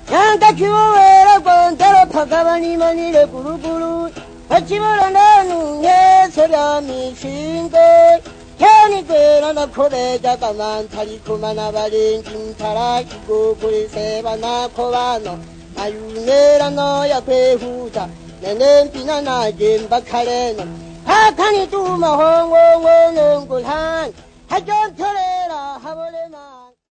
Yanda kiwera kwantara pakabani manile kurukuru. Pachibara nanu yesera mishingo. Kani kwera na koreja kamantari kumana barenji ntara kigokuri seba na kobano. Ayunera no ya kwehuta. Nene mpina na jemba kaleno. Hakani tuma hongo ngongo han. Hajon torera habolema.